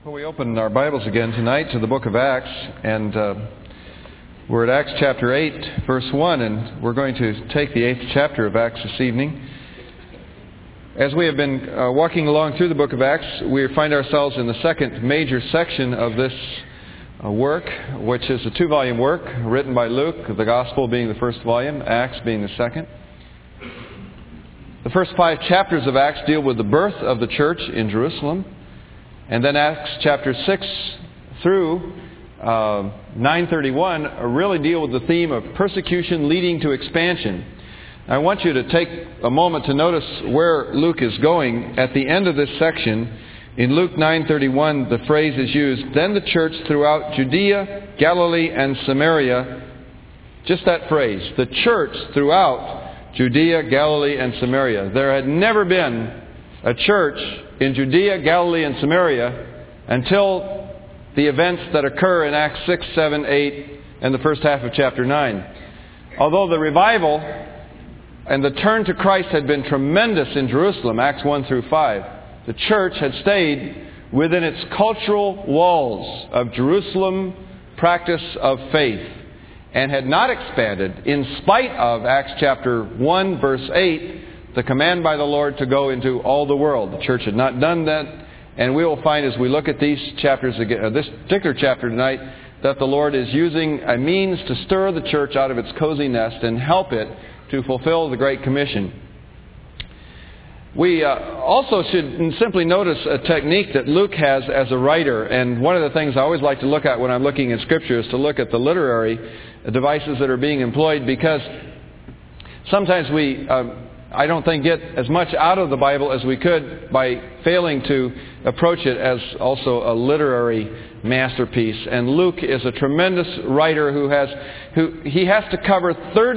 Well, we open our Bibles again tonight to the book of Acts, and we're at Acts chapter 8, verse 1, and we're going to take the 8th chapter of Acts this evening. As we have been walking along through the book of Acts, we find ourselves in the second major section of this work, which is a 2-volume work written by Luke, the Gospel being the first volume, Acts being the second. The first 5 chapters of Acts deal with the birth of the church in Jerusalem. And then Acts chapter 6 through 9:31 really deal with the theme of persecution leading to expansion. I want you to take a moment to notice where Luke is going. At the end of this section, in Luke 9:31, the phrase is used, "Then the church throughout Judea, Galilee, and Samaria," just that phrase, the church throughout Judea, Galilee, and Samaria. There had never been a church in Judea, Galilee, and Samaria until the events that occur in Acts 6, 7, 8, and the first half of chapter 9. Although the revival and the turn to Christ had been tremendous in Jerusalem, Acts 1 through 5, the church had stayed within its cultural walls of Jerusalem practice of faith and had not expanded in spite of Acts chapter 1, verse 8, the command by the Lord to go into all the world. The church had not done that, and we will find as we look at these chapters again, this particular chapter tonight, that the Lord is using a means to stir the church out of its cozy nest and help it to fulfill the Great Commission. We also should simply notice a technique that Luke has as a writer, and one of the things I always like to look at when I'm looking at Scripture is to look at the literary devices that are being employed, because sometimes we I don't think get as much out of the Bible as we could by failing to approach it as also a literary masterpiece. And Luke is a tremendous writer who has to cover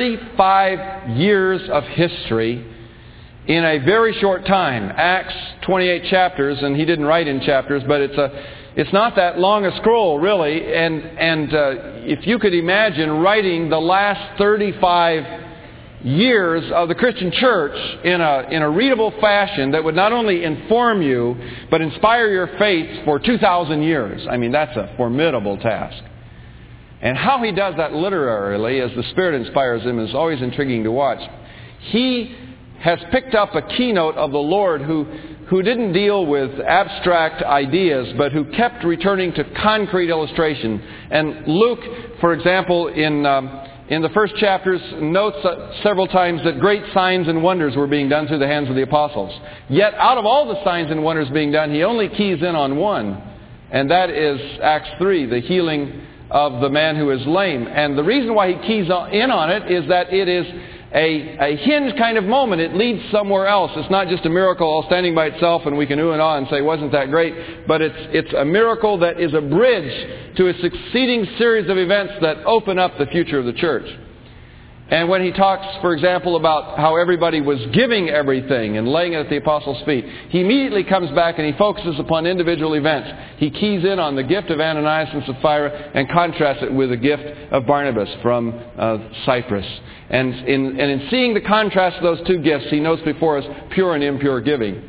35 years of history in a very short time. Acts 28 chapters, and he didn't write in chapters, but it's not that long a scroll really. And if you could imagine writing the last 35 years of the Christian church in a readable fashion that would not only inform you, but inspire your faith for 2,000 years. I mean, that's a formidable task. And how he does that literarily, as the Spirit inspires him, is always intriguing to watch. He has picked up a keynote of the Lord who didn't deal with abstract ideas, but who kept returning to concrete illustration. And Luke, for example, in the first chapters, notes several times that great signs and wonders were being done through the hands of the apostles. Yet, out of all the signs and wonders being done, he only keys in on one. And that is Acts 3, the healing of the man who is lame. And the reason why he keys in on it is that it is a hinge kind of moment. It leads somewhere else. It's not just a miracle all standing by itself and we can ooh and ah and say, wasn't that great? But it's a miracle that is a bridge to a succeeding series of events that open up the future of the church. And when he talks, for example, about how everybody was giving everything and laying it at the apostles' feet, he immediately comes back and he focuses upon individual events. He keys in on the gift of Ananias and Sapphira and contrasts it with the gift of Barnabas from Cyprus. And in seeing the contrast of those two gifts, he notes before us pure and impure giving.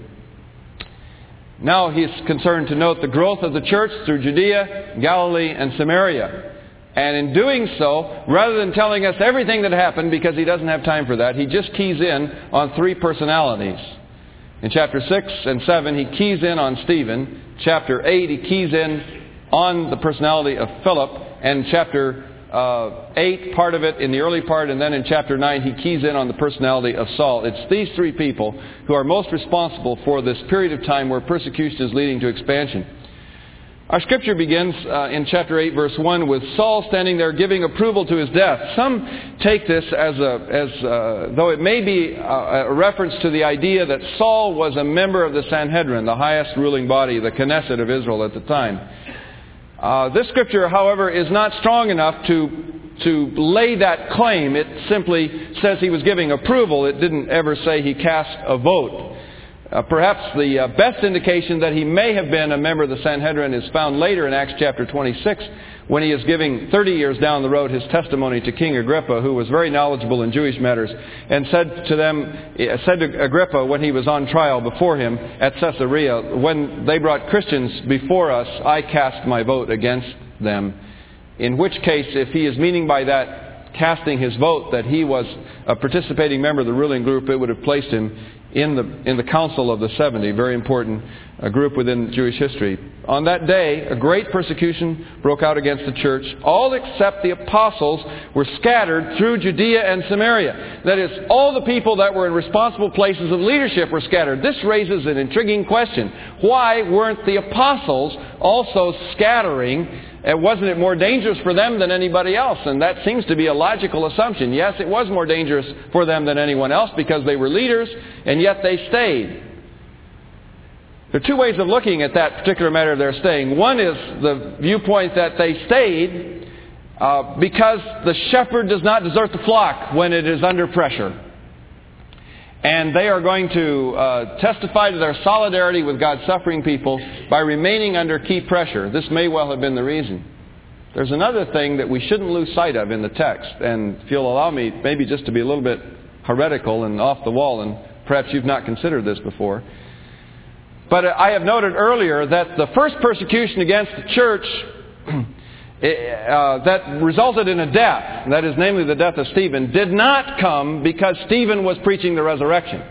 Now he's concerned to note the growth of the church through Judea, Galilee, and Samaria. And in doing so, rather than telling us everything that happened, because he doesn't have time for that, he just keys in on 3 personalities. In chapter 6 and 7, he keys in on Stephen. Chapter 8, he keys in on the personality of Philip. And chapter 8, part of it in the early part, and then in chapter 9, he keys in on the personality of Saul. It's these 3 people who are most responsible for this period of time where persecution is leading to expansion. Our scripture begins in chapter 8, verse 1, with Saul standing there giving approval to his death. Some take this as though it may be a reference to the idea that Saul was a member of the Sanhedrin, the highest ruling body, the Knesset of Israel at the time. This scripture, however, is not strong enough to lay that claim. It simply says he was giving approval. It didn't ever say he cast a vote. Perhaps the best indication that he may have been a member of the Sanhedrin is found later in Acts chapter 26, when he is giving 30 years down the road his testimony to King Agrippa, who was very knowledgeable in Jewish matters, and said to Agrippa when he was on trial before him at Caesarea, "When they brought Christians before us, I cast my vote against them." In which case, if he is meaning by that casting his vote that he was a participating member of the ruling group, it would have placed him in the Council of the 70, very important group within Jewish history. On that day, a great persecution broke out against the church. All except the apostles were scattered through Judea and Samaria. That is, all the people that were in responsible places of leadership were scattered. This raises an intriguing question. Why weren't the apostles also scattering? Wasn't it more dangerous for them than anybody else? And that seems to be a logical assumption. Yes, it was more dangerous for them than anyone else because they were leaders, and yet they stayed. There are two ways of looking at that particular matter of their staying. One is the viewpoint that they stayed because the shepherd does not desert the flock when it is under pressure. And they are going to testify to their solidarity with God's suffering people by remaining under key pressure. This may well have been the reason. There's another thing that we shouldn't lose sight of in the text. And if you'll allow me, maybe just to be a little bit heretical and off the wall, and perhaps you've not considered this before. But I have noted earlier that the first persecution against the church that resulted in a death, that is namely the death of Stephen, did not come because Stephen was preaching the resurrection.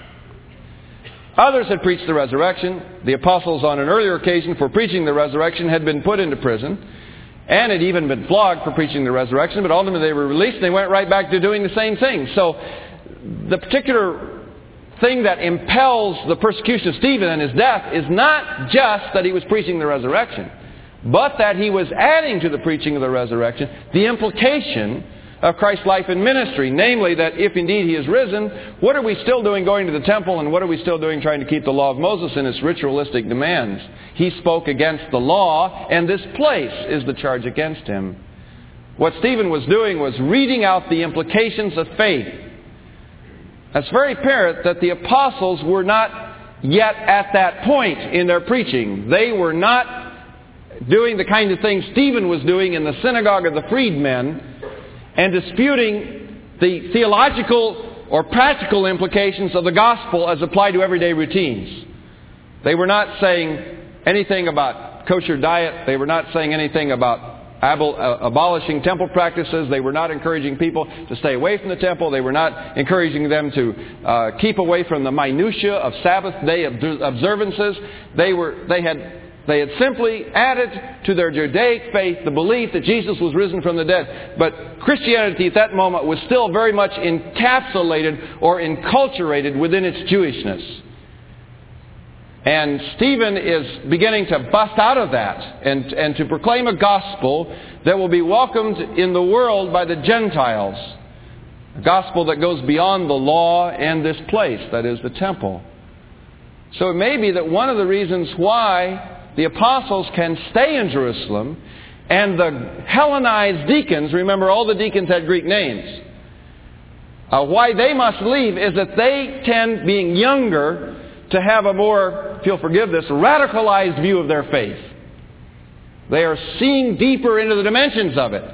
Others had preached the resurrection. The apostles on an earlier occasion for preaching the resurrection had been put into prison and had even been flogged for preaching the resurrection, but ultimately they were released and they went right back to doing the same thing. So the particular thing that impels the persecution of Stephen and his death is not just that he was preaching the resurrection, but that he was adding to the preaching of the resurrection the implication of Christ's life and ministry, namely that if indeed he is risen, what are we still doing going to the temple, and what are we still doing trying to keep the law of Moses and its ritualistic demands? He spoke against the law, and this place is the charge against him. What Stephen was doing was reading out the implications of faith. It's very apparent that the apostles were not yet at that point in their preaching. They were not doing the kind of things Stephen was doing in the synagogue of the freedmen and disputing the theological or practical implications of the gospel as applied to everyday routines. They were not saying anything about kosher diet. They were not saying anything about abolishing temple practices. They were not encouraging people to stay away from the temple. They were not encouraging them to keep away from the minutiae of Sabbath day observances. They had simply added to their Judaic faith the belief that Jesus was risen from the dead. But Christianity at that moment was still very much encapsulated or enculturated within its Jewishness. And Stephen is beginning to bust out of that and to proclaim a gospel that will be welcomed in the world by the Gentiles. A gospel that goes beyond the law and this place, that is the temple. So it may be that one of the reasons why the apostles can stay in Jerusalem and the Hellenized deacons, remember all the deacons had Greek names, why they must leave is that they tend, being younger, to have a more, if you'll forgive this, radicalized view of their faith. They are seeing deeper into the dimensions of it.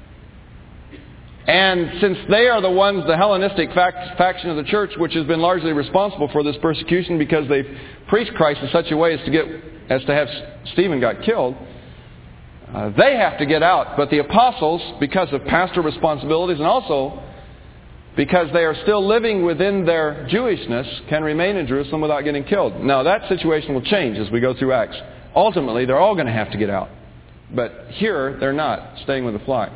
And since they are the ones, the Hellenistic faction of the church, which has been largely responsible for this persecution because they've preached Christ in such a way as to have Stephen got killed, they have to get out. But the apostles, because of pastoral responsibilities and also because they are still living within their Jewishness, can remain in Jerusalem without getting killed. Now that situation will change as we go through Acts. Ultimately, they're all going to have to get out. But here, they're not, staying with the flock.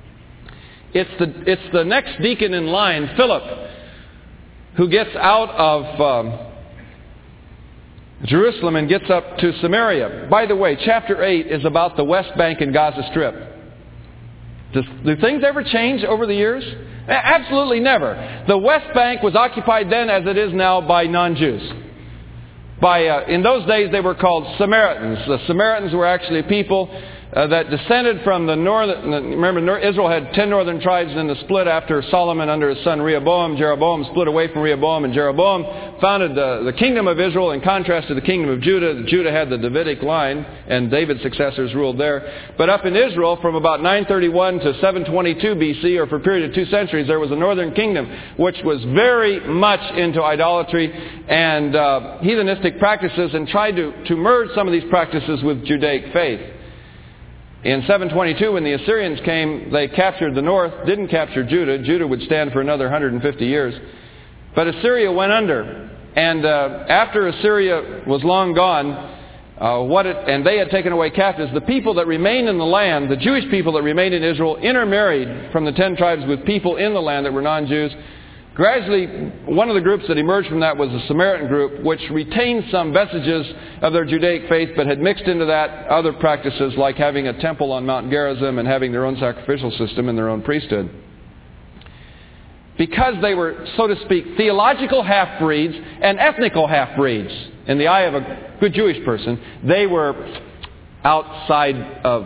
It's the next deacon in line, Philip, who gets out of Jerusalem and gets up to Samaria. By the way, chapter 8 is about the West Bank and Gaza Strip. Do things ever change over the years? Absolutely never. The West Bank was occupied then as it is now by non-Jews. In those days they were called Samaritans. The Samaritans were actually a people that descended from the northern... Remember, Israel had 10 northern tribes, and then the split after Solomon under his son Rehoboam. Jeroboam split away from Rehoboam, and Jeroboam founded the kingdom of Israel in contrast to the kingdom of Judah. Judah had the Davidic line, and David's successors ruled there. But up in Israel, from about 931 to 722 BC, or for a period of 2 centuries, there was a northern kingdom which was very much into idolatry and heathenistic practices, and tried to merge some of these practices with Judaic faith. In 722, when the Assyrians came, they captured the north, didn't capture Judah. Judah would stand for another 150 years. But Assyria went under. And after Assyria was long gone, and they had taken away captives, the people that remained in the land, the Jewish people that remained in Israel, intermarried from the 10 tribes with people in the land that were non-Jews. Gradually, one of the groups that emerged from that was the Samaritan group, which retained some vestiges of their Judaic faith, but had mixed into that other practices like having a temple on Mount Gerizim and having their own sacrificial system and their own priesthood. Because they were, so to speak, theological half-breeds and ethnical half-breeds, in the eye of a good Jewish person, they were outside of,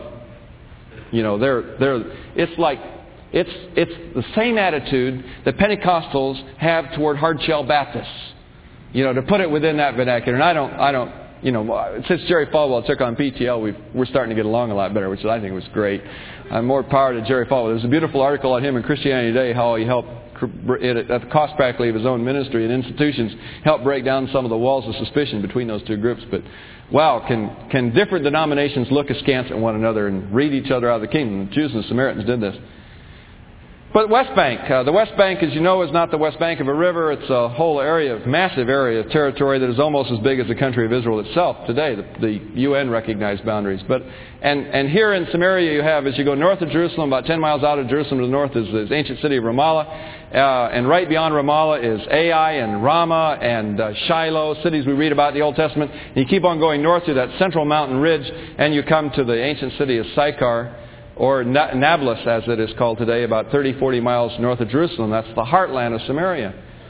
it's the same attitude that Pentecostals have toward hard-shell Baptists. To put it within that vernacular. And I don't, since Jerry Falwell took on PTL, we're starting to get along a lot better, which I think was great. More power to Jerry Falwell. There's a beautiful article on him in Christianity Today, how he helped, at the cost practically of his own ministry and institutions, help break down some of the walls of suspicion between those two groups. But wow, can different denominations look askance at one another and read each other out of the kingdom? The Jews and the Samaritans did this. But West Bank. The West Bank, as you know, is not the West Bank of a river. It's a whole massive area of territory that is almost as big as the country of Israel itself today, the UN recognized boundaries. And here in Samaria you have, as you go north of Jerusalem, about 10 miles out of Jerusalem to the north is the ancient city of Ramallah. And right beyond Ramallah is Ai and Ramah and Shiloh, cities we read about in the Old Testament. And you keep on going north to that central mountain ridge, and you come to the ancient city of Sychar, or Nablus, as it is called today, about 30-40 miles north of Jerusalem. That's the heartland of Samaria.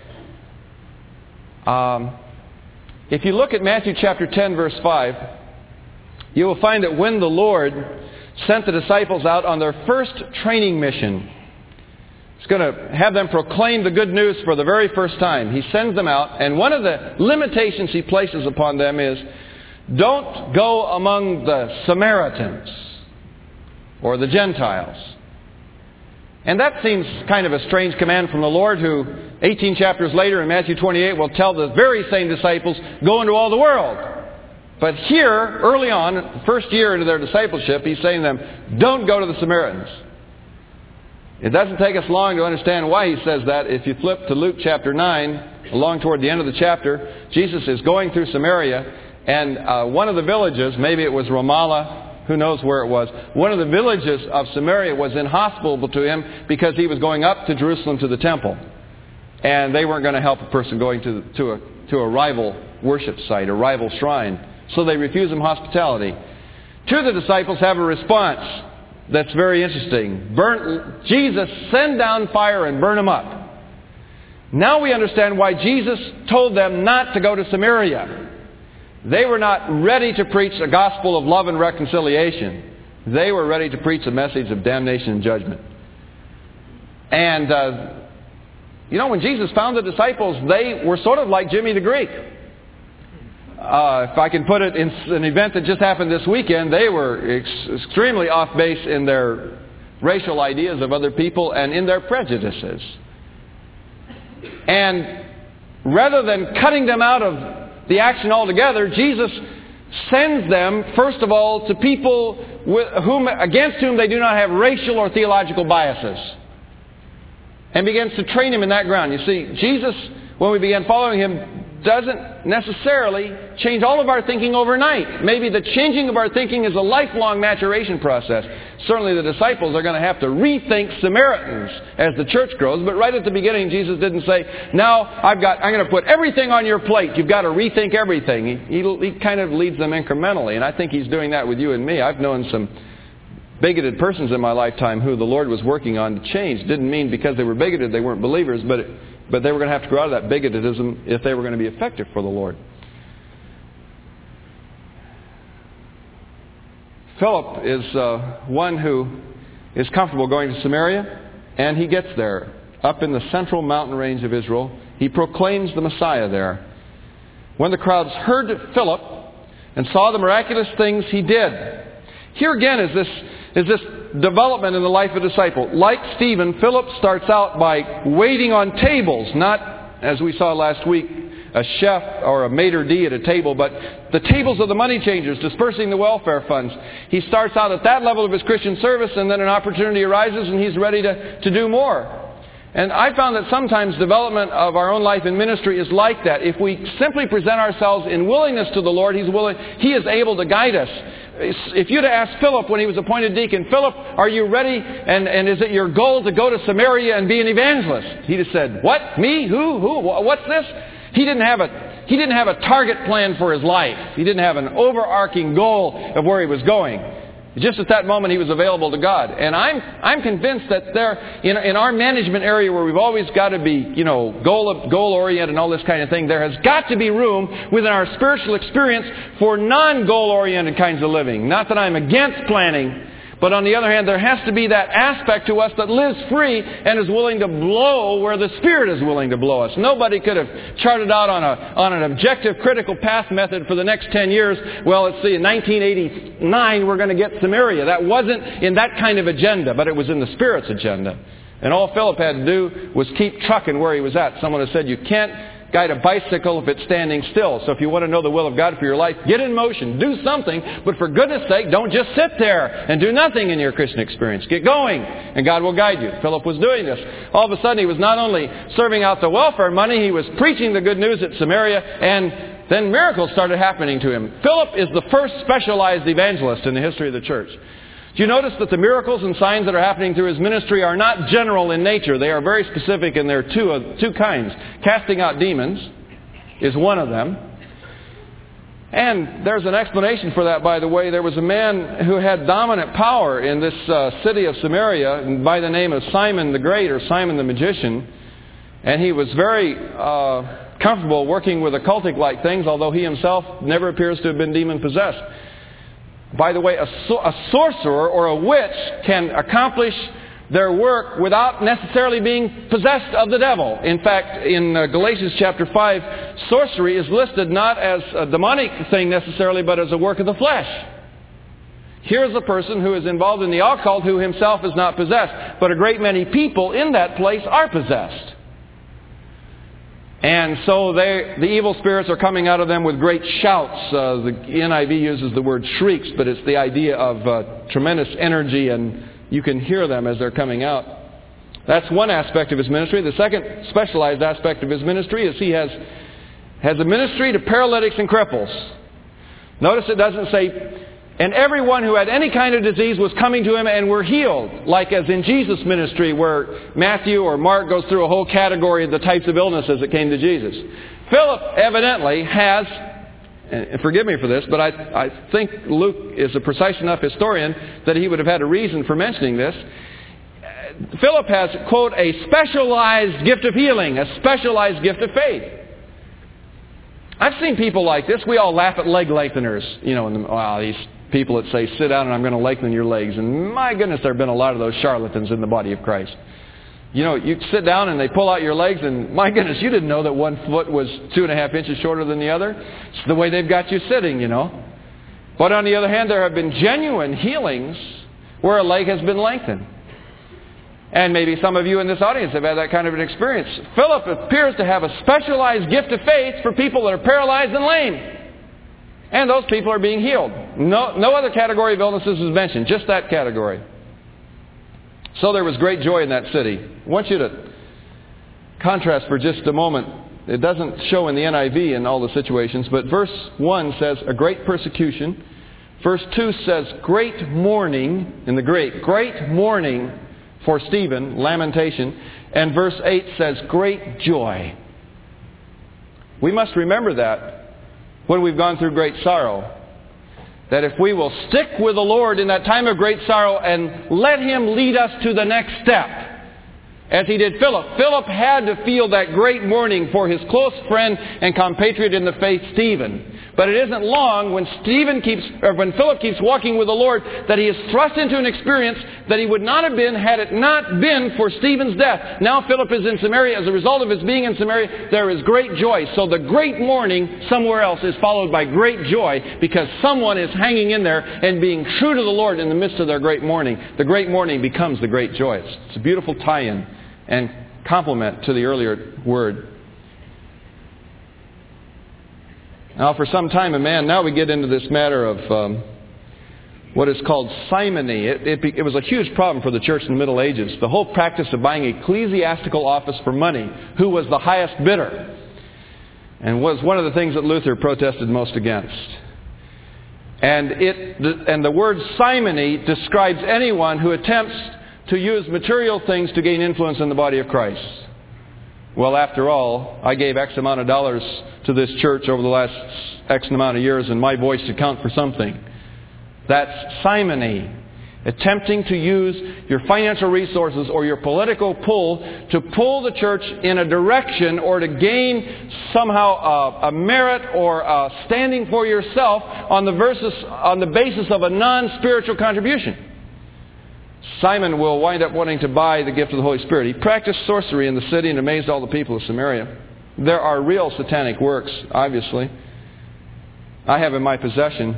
If you look at Matthew chapter 10, verse 5, you will find that when the Lord sent the disciples out on their first training mission, He's going to have them proclaim the good news for the very first time. He sends them out, and one of the limitations He places upon them is, don't go among the Samaritans, or the Gentiles. And that seems kind of a strange command from the Lord, who 18 chapters later in Matthew 28 will tell the very same disciples, go into all the world. But here, early on, the first year into their discipleship, He's saying to them, don't go to the Samaritans. It doesn't take us long to understand why He says that. If you flip to Luke chapter 9, along toward the end of the chapter, Jesus is going through Samaria, and one of the villages, maybe it was Ramallah, who knows where it was, one of the villages of Samaria was inhospitable to Him because He was going up to Jerusalem to the temple. And they weren't going to help a person going to a rival worship site, a rival shrine. So they refuse Him hospitality. Two of the disciples have a response that's very interesting. Jesus, send down fire and burn them up. Now we understand why Jesus told them not to go to Samaria. They were not ready to preach a gospel of love and reconciliation. They were ready to preach a message of damnation and judgment. And, when Jesus found the disciples, they were sort of like Jimmy the Greek. If I can put it in an event that just happened this weekend, they were extremely off base in their racial ideas of other people and in their prejudices. And rather than cutting them out of the action altogether, Jesus sends them, first of all, to people against whom they do not have racial or theological biases, and begins to train them in that ground. You see, Jesus, when we began following Him, doesn't necessarily change all of our thinking overnight. Maybe the changing of our thinking is a lifelong maturation process. Certainly the disciples are going to have to rethink Samaritans as the church grows. But right at the beginning, Jesus didn't say, now I'm going to put everything on your plate. You've got to rethink everything. He kind of leads them incrementally. And I think He's doing that with you and me. I've known some bigoted persons in my lifetime who the Lord was working on to change. Didn't mean because they were bigoted they weren't believers, but they were going to have to grow out of that bigotism if they were going to be effective for the Lord. Philip is one who is comfortable going to Samaria, and he gets there. Up in the central mountain range of Israel, he proclaims the Messiah there. When the crowds heard Philip and saw the miraculous things he did. Here again is this development in the life of a disciple. Like Stephen, Philip starts out by waiting on tables, not, as we saw last week, a chef or a maitre d' at a table, but the tables of the money changers, dispersing the welfare funds. He starts out at that level of his Christian service, and then an opportunity arises and he's ready to do more. And I found that sometimes development of our own life in ministry is like that. If we simply present ourselves in willingness to the Lord, He is able to guide us. If you'd asked Philip when he was appointed deacon, Philip, are you ready? And is it your goal to go to Samaria and be an evangelist? He'd have said, what? Me? Who? What's this? He didn't have a target plan for his life. He didn't have an overarching goal of where he was going. Just at that moment, he was available to God. And I'm convinced that there, in our management area where we've always got to be, goal-oriented and all this kind of thing, there has got to be room within our spiritual experience for non-goal-oriented kinds of living. Not that I'm against planning, but on the other hand, there has to be that aspect to us that lives free and is willing to blow where the Spirit is willing to blow us. Nobody could have charted out on an objective critical path method for the next 10 years. Well, let's see, in 1989 we're going to get Samaria. That wasn't in that kind of agenda, but it was in the Spirit's agenda. And all Philip had to do was keep trucking where he was at. Someone has said, you can't guide a bicycle if it's standing still. So if you want to know the will of God for your life, get in motion. Do something. But for goodness sake, don't just sit there and do nothing in your Christian experience. Get going, and God will guide you. Philip was doing this. All of a sudden, he was not only serving out the welfare money, he was preaching the good news at Samaria, and then miracles started happening to him. Philip is the first specialized evangelist in the history of the church. Do you notice that the miracles and signs that are happening through his ministry are not general in nature? They are very specific, and there are two kinds. Casting out demons is one of them. And there's an explanation for that, by the way. There was a man who had dominant power in this city of Samaria by the name of Simon the Great, or Simon the Magician. And he was very comfortable working with occultic-like things, although he himself never appears to have been demon-possessed. By the way, a sorcerer or a witch can accomplish their work without necessarily being possessed of the devil. In fact, in Galatians chapter 5, sorcery is listed not as a demonic thing necessarily, but as a work of the flesh. Here's a person who is involved in the occult who himself is not possessed, but a great many people in that place are possessed. And so the evil spirits are coming out of them with great shouts. The NIV uses the word shrieks, but it's the idea of tremendous energy, and you can hear them as they're coming out. That's one aspect of his ministry. The second specialized aspect of his ministry is he has a ministry to paralytics and cripples. Notice it doesn't say, and everyone who had any kind of disease was coming to him and were healed, like as in Jesus' ministry where Matthew or Mark goes through a whole category of the types of illnesses that came to Jesus. Philip evidently has, and forgive me for this, but I think Luke is a precise enough historian that he would have had a reason for mentioning this. Philip has, quote, a specialized gift of healing, a specialized gift of faith. I've seen people like this. We all laugh at leg lengtheners. These people that say, sit down and I'm going to lengthen your legs. And my goodness, there have been a lot of those charlatans in the body of Christ. You sit down and they pull out your legs, and my goodness, you didn't know that one foot was 2.5 inches shorter than the other. It's the way they've got you sitting, But on the other hand, there have been genuine healings where a leg has been lengthened. And maybe some of you in this audience have had that kind of an experience. Philip appears to have a specialized gift of faith for people that are paralyzed and lame. And those people are being healed. No other category of illnesses is mentioned, just that category. So there was great joy in that city. I want you to contrast for just a moment. It doesn't show in the NIV in all the situations, but verse 1 says a great persecution. Verse 2 says great mourning in the Greek. Great mourning for Stephen, lamentation. And verse 8 says great joy. We must remember that when we've gone through great sorrow. That if we will stick with the Lord in that time of great sorrow and let Him lead us to the next step, as he did Philip. Philip had to feel that great mourning for his close friend and compatriot in the faith, Stephen. But it isn't long when Philip keeps walking with the Lord that he is thrust into an experience that he would not have been had it not been for Stephen's death. Now Philip is in Samaria. As a result of his being in Samaria, there is great joy. So the great mourning somewhere else is followed by great joy because someone is hanging in there and being true to the Lord in the midst of their great mourning. The great mourning becomes the great joy. It's a beautiful tie-in and complement to the earlier word. Now, for some time, now we get into this matter of what is called simony. It was a huge problem for the church in the Middle Ages. The whole practice of buying ecclesiastical office for money, who was the highest bidder, and was one of the things that Luther protested most against. And the word simony describes anyone who attempts to use material things to gain influence in the body of Christ. Well, after all, I gave X amount of dollars to this church over the last X amount of years, and my voice should count for something. That's simony. Attempting to use your financial resources or your political pull to pull the church in a direction or to gain somehow a merit or a standing for yourself on the basis of a non-spiritual contribution. Simon will wind up wanting to buy the gift of the Holy Spirit. He practiced sorcery in the city and amazed all the people of Samaria. There are real satanic works, obviously. I have in my possession,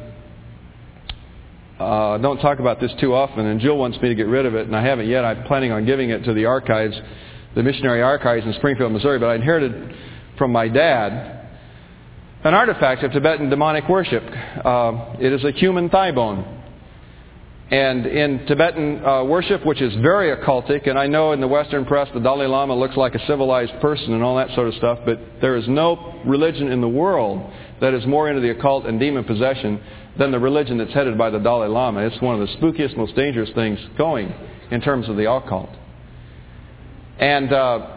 don't talk about this too often, and Jill wants me to get rid of it, and I haven't yet. I'm planning on giving it to the archives, the missionary archives in Springfield, Missouri, but I inherited from my dad an artifact of Tibetan demonic worship. It is a human thigh bone. And in Tibetan worship, which is very occultic, and I know in the Western press the Dalai Lama looks like a civilized person and all that sort of stuff, but there is no religion in the world that is more into the occult and demon possession than the religion that's headed by the Dalai Lama. It's one of the spookiest, most dangerous things going in terms of the occult. And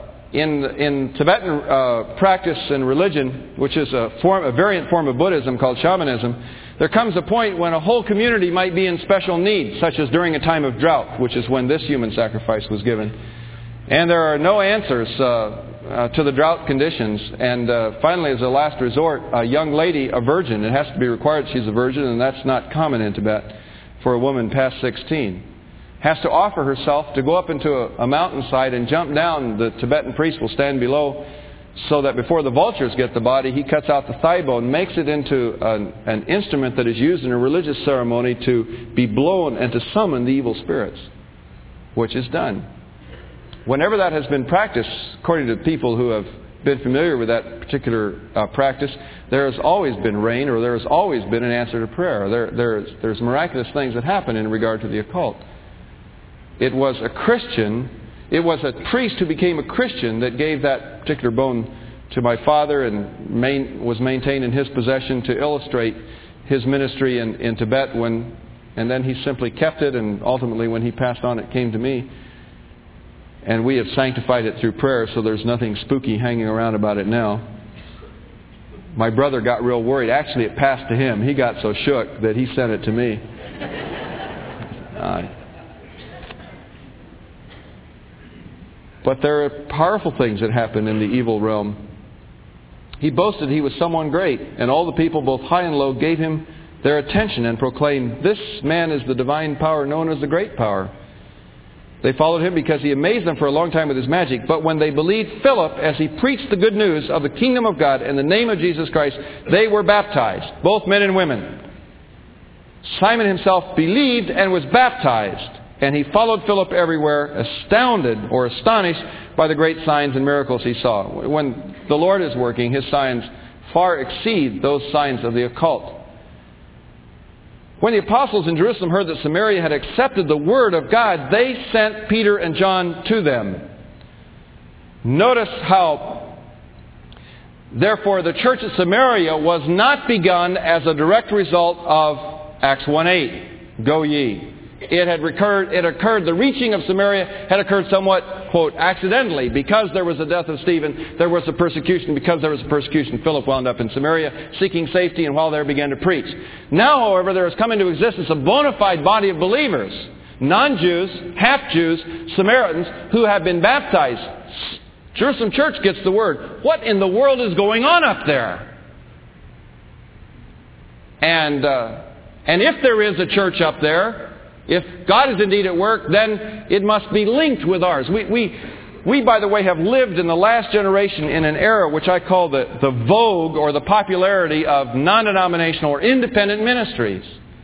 in Tibetan practice and religion, which is a variant form of Buddhism called shamanism, there comes a point when a whole community might be in special need, such as during a time of drought, which is when this human sacrifice was given. And there are no answers to the drought conditions. And finally, as a last resort, a young lady, a virgin, it has to be required she's a virgin, and that's not common in Tibet for a woman past 16, has to offer herself to go up into a mountainside and jump down. The Tibetan priest will stand below so that before the vultures get the body, he cuts out the thigh bone, makes it into an instrument that is used in a religious ceremony to be blown and to summon the evil spirits, which is done. Whenever that has been practiced, according to people who have been familiar with that particular practice, there has always been rain, or there has always been an answer to prayer. There's miraculous things that happen in regard to the occult. It was a priest who became a Christian that gave that particular bone to my father and was maintained in his possession to illustrate his ministry in Tibet. And then he simply kept it, and ultimately when he passed on, it came to me. And we have sanctified it through prayer, so there's nothing spooky hanging around about it now. My brother got real worried. Actually, it passed to him. He got so shook that he sent it to me. But there are powerful things that happen in the evil realm. He boasted he was someone great, and all the people, both high and low, gave him their attention and proclaimed, "This man is the divine power known as the Great Power." They followed him because he amazed them for a long time with his magic. But when they believed Philip as he preached the good news of the kingdom of God in the name of Jesus Christ, they were baptized, both men and women. Simon himself believed and was baptized. And he followed Philip everywhere, astounded or astonished by the great signs and miracles he saw. When the Lord is working, his signs far exceed those signs of the occult. When the apostles in Jerusalem heard that Samaria had accepted the word of God, they sent Peter and John to them. Notice how, therefore, the church at Samaria was not begun as a direct result of Acts 1:8. Go ye. It occurred, the reaching of Samaria had occurred somewhat, quote, accidentally. Because there was the death of Stephen, there was a persecution. Because there was a persecution, Philip wound up in Samaria, seeking safety, and while there began to preach. Now, however, there has come into existence a bona fide body of believers non-Jews, half-Jews, Samaritans who have been baptized. Jerusalem Church gets the word. What in the world is going on up there? And if there is a church up there, if God is indeed at work, then it must be linked with ours. We, by the way, have lived in the last generation in an era which I call the vogue or the popularity of non-denominational or independent ministries.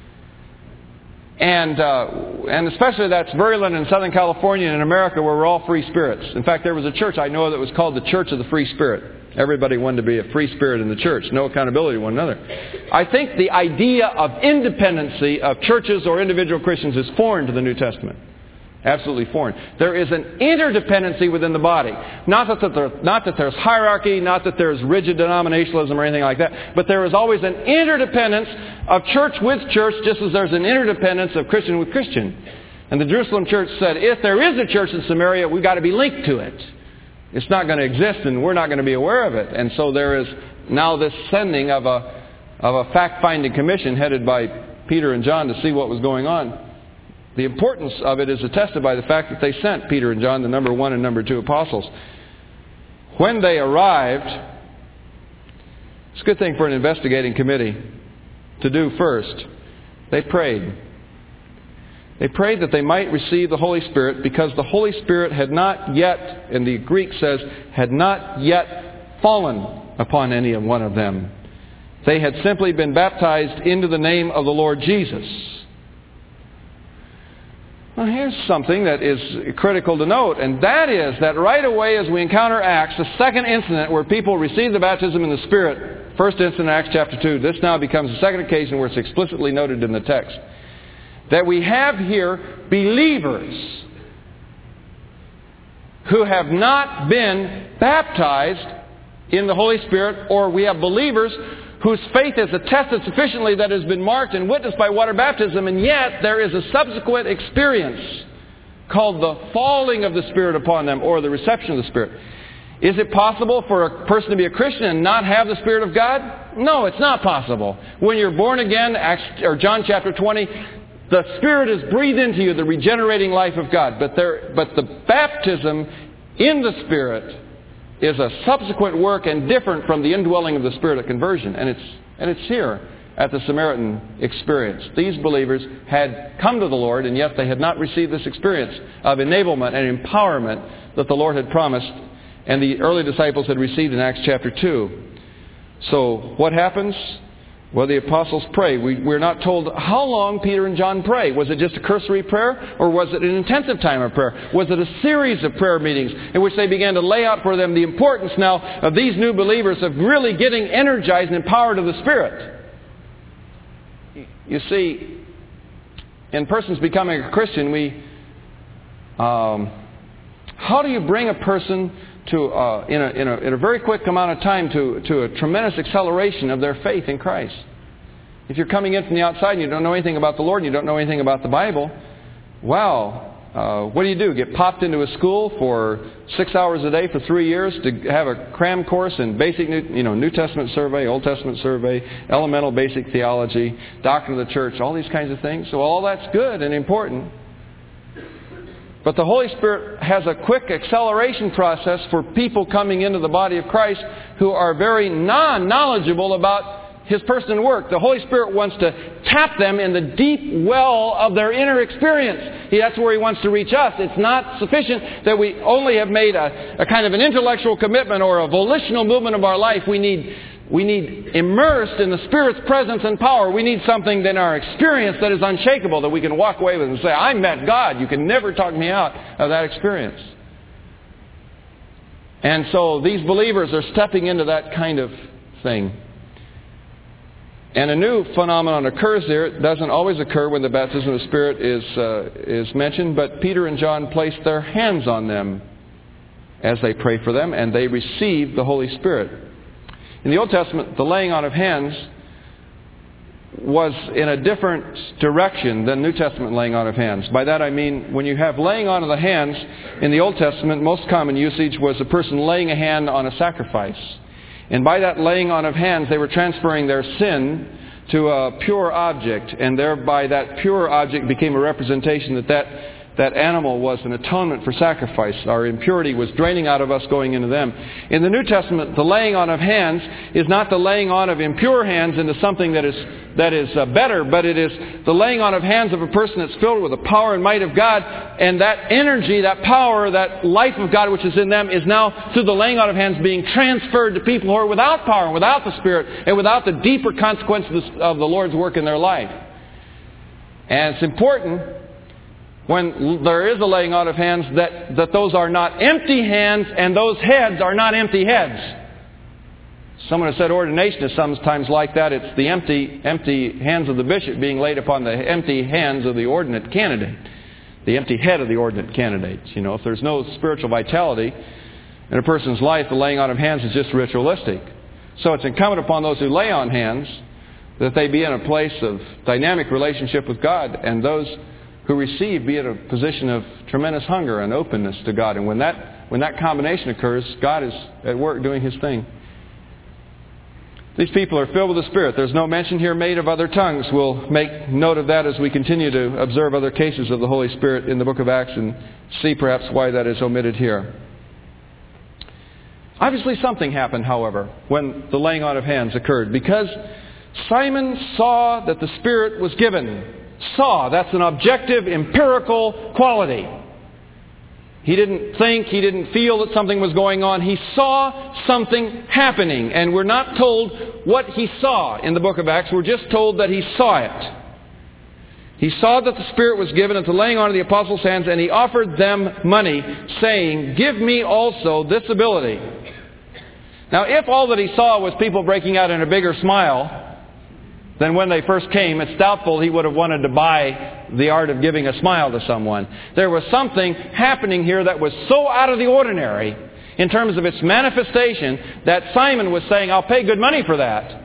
And especially that's virulent in Southern California and in America where we're all free spirits. In fact, there was a church I know that was called the Church of the Free Spirit. Everybody wanted to be a free spirit in the church. No accountability to one another. I think the idea of independency of churches or individual Christians is foreign to the New Testament. Absolutely foreign. There is an interdependency within the body. Not that there's hierarchy, not that there's rigid denominationalism or anything like that, but there is always an interdependence of church with church, just as there's an interdependence of Christian with Christian. And the Jerusalem church said, if there is a church in Samaria, we've got to be linked to it. It's not going to exist and we're not going to be aware of it. And so there is now this sending of a fact-finding commission headed by Peter and John to see what was going on. The importance of it is attested by the fact that they sent Peter and John, the number 1 and number 2 apostles. When they arrived, it's a good thing for an investigating committee to do first. They prayed. They prayed that they might receive the Holy Spirit because the Holy Spirit had not yet, and the Greek says, had not yet fallen upon any one of them. They had simply been baptized into the name of the Lord Jesus. Well, here's something that is critical to note, and that is that right away as we encounter Acts, the second incident where people receive the baptism in the Spirit, first incident in Acts chapter 2, this now becomes the second occasion where it's explicitly noted in the text, that we have here believers who have not been baptized in the Holy Spirit, or we have believers whose faith is attested sufficiently that it has been marked and witnessed by water baptism, and yet there is a subsequent experience called the falling of the Spirit upon them, or the reception of the Spirit. Is it possible for a person to be a Christian and not have the Spirit of God? No, it's not possible. When you're born again, John chapter 20, the Spirit is breathed into you, the regenerating life of God. But the baptism in the Spirit is a subsequent work and different from the indwelling of the Spirit at conversion. And it's here at the Samaritan experience. These believers had come to the Lord, and yet they had not received this experience of enablement and empowerment that the Lord had promised, and the early disciples had received in Acts chapter 2. So what happens? Well, the apostles pray. We're not told how long Peter and John pray. Was it just a cursory prayer, or was it an intensive time of prayer? Was it a series of prayer meetings in which they began to lay out for them the importance now of these new believers of really getting energized and empowered of the Spirit? You see, in persons becoming a Christian, how do you bring a person to in a very quick amount of time to a tremendous acceleration of their faith in Christ? If you're coming in from the outside and you don't know anything about the Lord and you don't know anything about the Bible, what do? Get popped into a school for 6 hours a day for 3 years to have a cram course in basic New Testament survey, Old Testament survey, elemental basic theology, doctrine of the church, all these kinds of things? So all that's good and important. But the Holy Spirit has a quick acceleration process for people coming into the body of Christ who are very non-knowledgeable about His person and work. The Holy Spirit wants to tap them in the deep well of their inner experience. That's where He wants to reach us. It's not sufficient that we only have made a kind of an intellectual commitment or a volitional movement of our life. We need immersed in the Spirit's presence and power. We need something in our experience that is unshakable, that we can walk away with and say, I met God. You can never talk me out of that experience. And so these believers are stepping into that kind of thing. And a new phenomenon occurs there. It doesn't always occur when the baptism of the Spirit is mentioned, but Peter and John place their hands on them as they pray for them, and they receive the Holy Spirit. In the Old Testament, the laying on of hands was in a different direction than New Testament laying on of hands. By that I mean, when you have laying on of the hands, in the Old Testament, most common usage was a person laying a hand on a sacrifice. And by that laying on of hands, they were transferring their sin to a pure object, and thereby that pure object became a representation that animal was an atonement for sacrifice. Our impurity was draining out of us, going into them. In the New Testament, the laying on of hands is not the laying on of impure hands into something that is better, but it is the laying on of hands of a person that's filled with the power and might of God, and that energy, that power, that life of God which is in them is now, through the laying on of hands, being transferred to people who are without power, without the Spirit, and without the deeper consequences of the Lord's work in their life. And it's important, when there is a laying on of hands, that those are not empty hands, and those heads are not empty heads. Someone has said ordination is sometimes like that. It's the empty hands of the bishop being laid upon the empty hands of the ordinate candidate. The empty head of the ordinate candidate. You know, if there's no spiritual vitality in a person's life, the laying on of hands is just ritualistic. So it's incumbent upon those who lay on hands that they be in a place of dynamic relationship with God, and those who receive be in a position of tremendous hunger and openness to God. And when that combination occurs, God is at work doing His thing. These people are filled with the Spirit. There's no mention here made of other tongues. We'll make note of that as we continue to observe other cases of the Holy Spirit in the book of Acts and see perhaps why that is omitted here. Obviously something happened, however, when the laying on of hands occurred, because Simon saw that the Spirit was given. Saw, that's an objective, empirical quality. He didn't think, he didn't feel that something was going on. He saw something happening. And we're not told what he saw in the book of Acts. We're just told that he saw it. He saw that the Spirit was given at the laying on of the apostles' hands, and he offered them money, saying, "Give me also this ability." Now, if all that he saw was people breaking out in a bigger smile than when they first came, it's doubtful he would have wanted to buy the art of giving a smile to someone. There was something happening here that was so out of the ordinary in terms of its manifestation that Simon was saying, "I'll pay good money for that."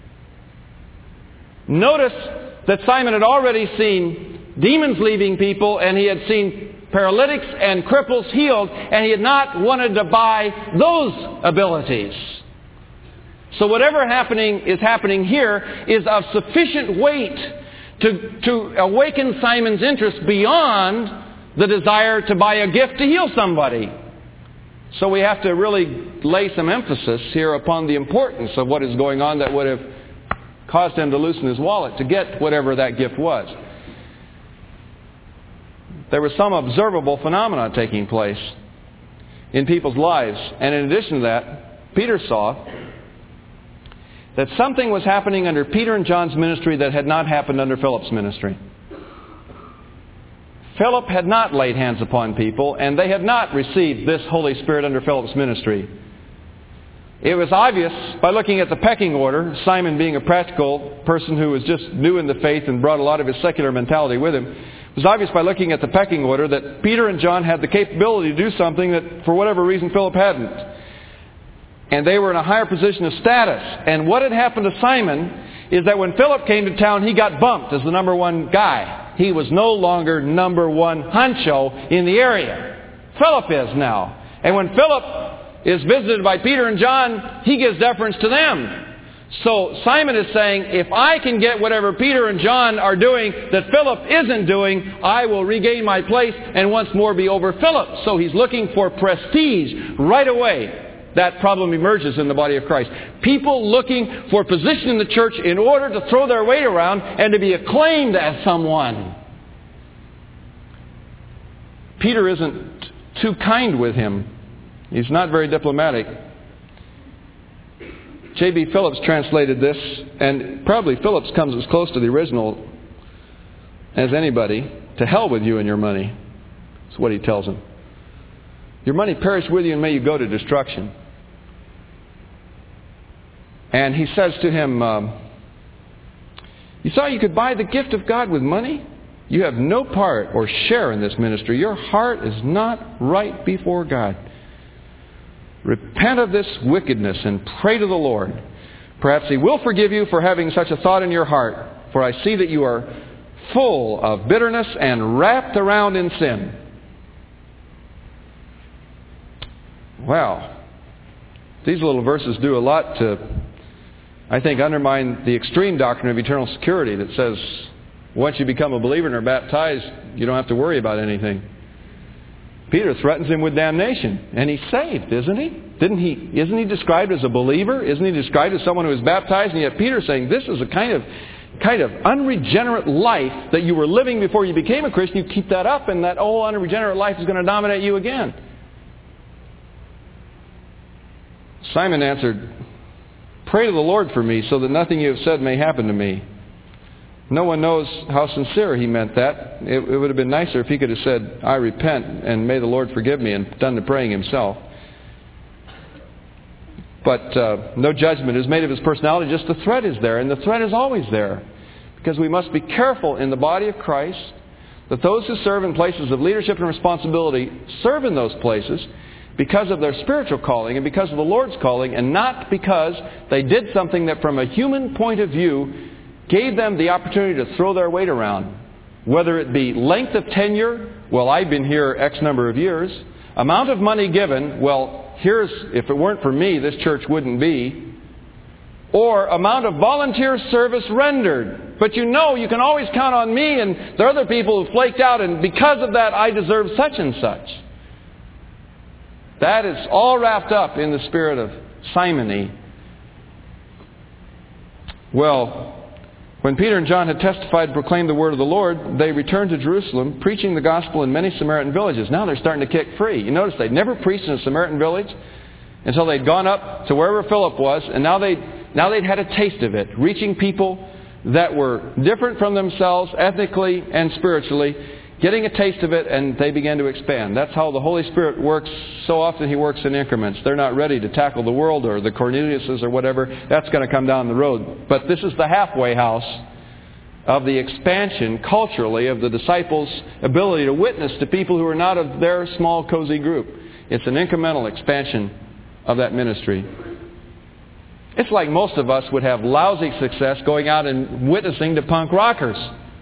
Notice that Simon had already seen demons leaving people, and he had seen paralytics and cripples healed, and he had not wanted to buy those abilities. So whatever is happening here is of sufficient weight to awaken Simon's interest beyond the desire to buy a gift to heal somebody. So we have to really lay some emphasis here upon the importance of what is going on that would have caused him to loosen his wallet to get whatever that gift was. There was some observable phenomena taking place in people's lives. And in addition to that, Peter saw that something was happening under Peter and John's ministry that had not happened under Philip's ministry. Philip had not laid hands upon people, and they had not received this Holy Spirit under Philip's ministry. It was obvious by looking at the pecking order, Simon being a practical person who was just new in the faith and brought a lot of his secular mentality with him. It was obvious by looking at the pecking order that Peter and John had the capability to do something that, for whatever reason, Philip hadn't. And they were in a higher position of status. And what had happened to Simon is that when Philip came to town, he got bumped as the number one guy. He was no longer number one honcho in the area. Philip is now. And when Philip is visited by Peter and John, he gives deference to them. So Simon is saying, if I can get whatever Peter and John are doing that Philip isn't doing, I will regain my place and once more be over Philip. So he's looking for prestige right away. That problem emerges in the body of Christ. People looking for position in the church in order to throw their weight around and to be acclaimed as someone. Peter isn't too kind with him. He's not very diplomatic. J.B. Phillips translated this, and probably Phillips comes as close to the original as anybody. To hell with you and your money. That's what he tells him. Your money perish with you, and may you go to destruction. And he says to him, you saw you could buy the gift of God with money? You have no part or share in this ministry. Your heart is not right before God. Repent of this wickedness and pray to the Lord. Perhaps He will forgive you for having such a thought in your heart. For I see that you are full of bitterness and wrapped around in sin. Wow. These little verses do a lot to I think, undermine the extreme doctrine of eternal security that says once you become a believer and are baptized, you don't have to worry about anything. Peter threatens him with damnation, and he's saved, isn't he? Isn't he described as a believer? Isn't he described as someone who is baptized? And yet Peter's saying this is a kind of unregenerate life that you were living before you became a Christian. You keep that up, and that old unregenerate life is going to dominate you again. Simon answered, "Pray to the Lord for me, so that nothing you have said may happen to me." No one knows how sincere he meant that. It would have been nicer if he could have said, "I repent, and may the Lord forgive me," and done the praying himself. But no judgment is made of his personality, just the threat is there, and the threat is always there. Because we must be careful in the body of Christ that those who serve in places of leadership and responsibility serve in those places because of their spiritual calling and because of the Lord's calling, and not because they did something that from a human point of view gave them the opportunity to throw their weight around. Whether it be length of tenure, well, I've been here X number of years. Amount of money given, well, if it weren't for me, this church wouldn't be. Or amount of volunteer service rendered. But you can always count on me, and there are other people who flaked out, and because of that I deserve such and such. That is all wrapped up in the spirit of simony. Well, when Peter and John had testified and proclaimed the word of the Lord, they returned to Jerusalem, preaching the gospel in many Samaritan villages. Now they're starting to kick free. You notice they'd never preached in a Samaritan village until they'd gone up to wherever Philip was, and now they'd had a taste of it, reaching people that were different from themselves ethnically and spiritually, getting a taste of it, and they began to expand. That's how the Holy Spirit works. So often He works in increments. They're not ready to tackle the world or the Corneliuses or whatever. That's going to come down the road. But this is the halfway house of the expansion culturally of the disciples' ability to witness to people who are not of their small, cozy group. It's an incremental expansion of that ministry. It's like most of us would have lousy success going out and witnessing to punk rockers.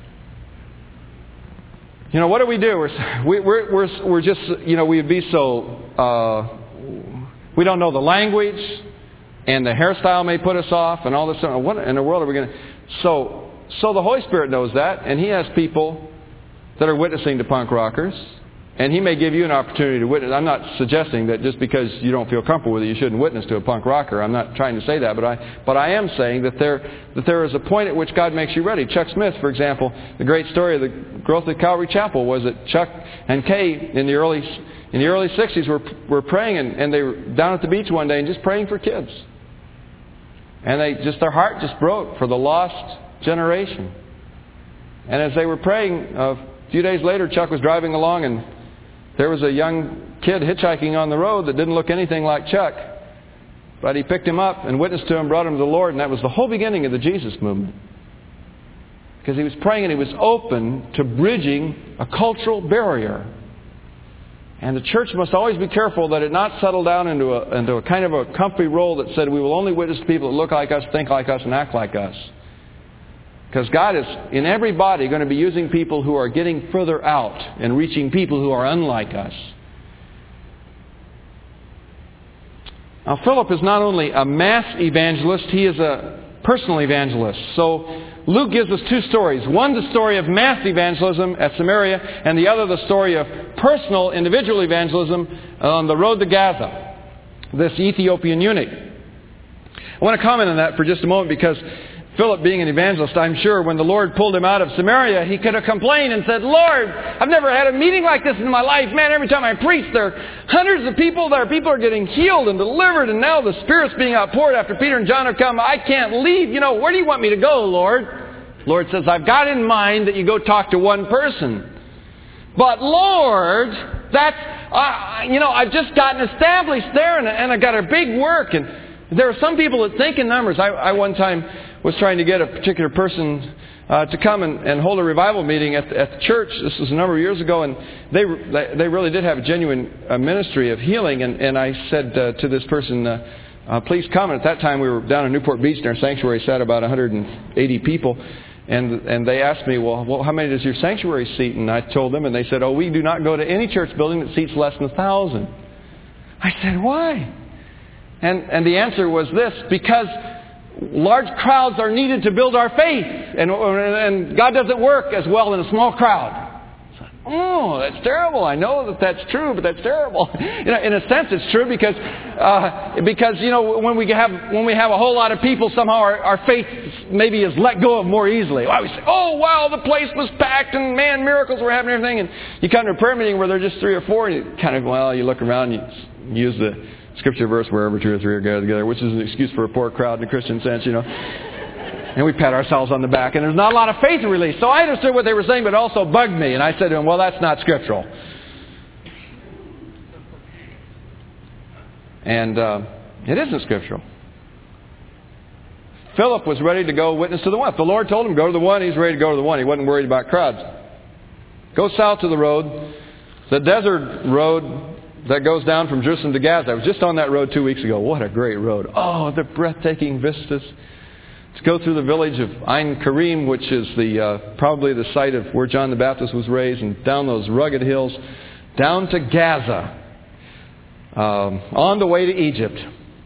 What do? We're just, we'd be so, we don't know the language, and the hairstyle may put us off, and all this stuff. What in the world are we going to... So the Holy Spirit knows that, and He has people that are witnessing to punk rockers, and He may give you an opportunity to witness. I'm not suggesting that just because you don't feel comfortable with it, you shouldn't witness to a punk rocker. I'm not trying to say that, but I am saying that there is a point at which God makes you ready. Chuck Smith, for example, the great story of the growth of Calvary Chapel was that Chuck and Kay in the early 60s were praying, and they were down at the beach one day and just praying for kids. And their heart just broke for the lost generation. And as they were praying, a few days later, Chuck was driving along, and there was a young kid hitchhiking on the road that didn't look anything like Chuck. But he picked him up and witnessed to him, brought him to the Lord, and that was the whole beginning of the Jesus movement. Because he was praying and he was open to bridging a cultural barrier. And the church must always be careful that it not settle down into a kind of a comfy role that said we will only witness to people that look like us, think like us, and act like us. Because God is, in every body, going to be using people who are getting further out and reaching people who are unlike us. Now, Philip is not only a mass evangelist, he is a personal evangelist. So, Luke gives us two stories. One, the story of mass evangelism at Samaria, and the other, the story of personal, individual evangelism on the road to Gaza, this Ethiopian eunuch. I want to comment on that for just a moment, because Philip, being an evangelist, I'm sure when the Lord pulled him out of Samaria, he could have complained and said, "Lord, I've never had a meeting like this in my life. Man, every time I preach, there are hundreds of people there. People are getting healed and delivered, and now the Spirit's being outpoured after Peter and John have come. I can't leave. Where do you want me to go, Lord?" The Lord says, "I've got in mind that you go talk to one person. But Lord, I've just gotten established there, and I've got a big work." And there are some people that think in numbers. I one time was trying to get a particular person to come and hold a revival meeting at the church. This was a number of years ago, and they really did have a genuine ministry of healing. And I said to this person, "Please come." And at that time, we were down in Newport Beach, and our sanctuary sat about 180 people. And they asked me, well, how many does your sanctuary seat? And I told them, and they said, we do not go to any church building that seats less than 1,000. I said, why? And the answer was this: because large crowds are needed to build our faith. And God doesn't work as well in a small crowd. Oh, that's terrible. I know that that's true, but that's terrible. In a sense, it's true because when we have a whole lot of people, somehow our faith maybe is let go of more easily. We say, oh wow, the place was packed and man, miracles were happening and everything. And you come to a prayer meeting where there are just 3 or 4, and you look around and you use the scripture verse, wherever 2 or 3 are gathered together, which is an excuse for a poor crowd in a Christian sense, And we pat ourselves on the back, and there's not a lot of faith released. So I understood what they were saying, but it also bugged me. And I said to him, well, that's not scriptural. And it isn't scriptural. Philip was ready to go witness to the one. If the Lord told him, go to the one, he's ready to go to the one. He wasn't worried about crowds. Go south to the road, the desert road that goes down from Jerusalem to Gaza. I was just on that road 2 weeks ago. What a great road. Oh, the breathtaking vistas. To go through the village of Ein Karim, which is probably the site of where John the Baptist was raised, and down those rugged hills, down to Gaza, on the way to Egypt.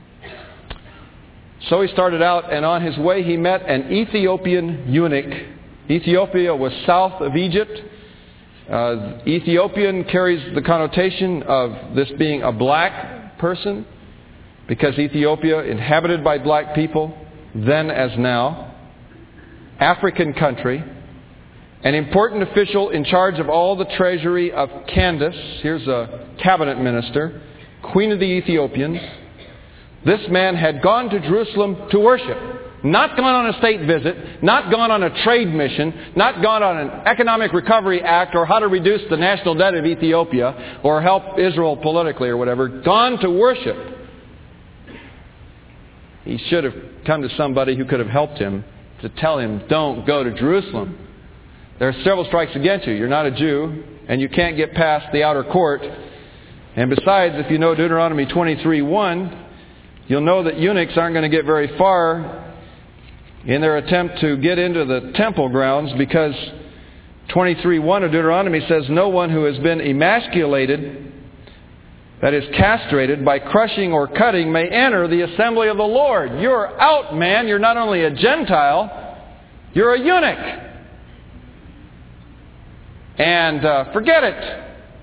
So he started out, and on his way he met an Ethiopian eunuch. Ethiopia was south of Egypt. Ethiopian carries the connotation of this being a black person, because Ethiopia, inhabited by black people, then as now, African country, an important official in charge of all the treasury of Candace. Here's a cabinet minister, Queen of the Ethiopians. This man had gone to Jerusalem to worship. Not gone on a state visit, not gone on a trade mission, not gone on an economic recovery act or how to reduce the national debt of Ethiopia or help Israel politically or whatever. Gone to worship. He should have come to somebody who could have helped him to tell him, don't go to Jerusalem. There are several strikes against you. You're not a Jew, and you can't get past the outer court. And besides, if you know Deuteronomy 23:1, you'll know that eunuchs aren't going to get very far in their attempt to get into the temple grounds, because 23:1 of Deuteronomy says, no one who has been emasculated, that is castrated, by crushing or cutting may enter the assembly of the Lord. You're out, man. You're not only a Gentile, you're a eunuch. And forget it.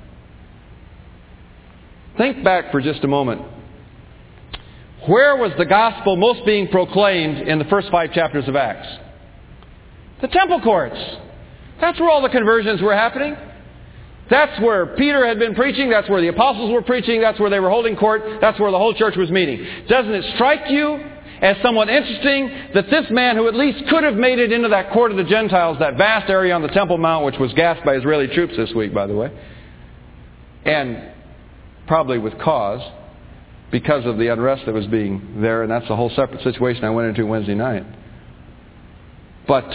Think back for just a moment. Where was the gospel most being proclaimed in the first 5 chapters of Acts? The temple courts. That's where all the conversions were happening. That's where Peter had been preaching. That's where the apostles were preaching. That's where they were holding court. That's where the whole church was meeting. Doesn't it strike you as somewhat interesting that this man, who at least could have made it into that court of the Gentiles, that vast area on the Temple Mount, which was gassed by Israeli troops this week, by the way, and probably with cause, because of the unrest that was being there, and that's a whole separate situation I went into Wednesday night. But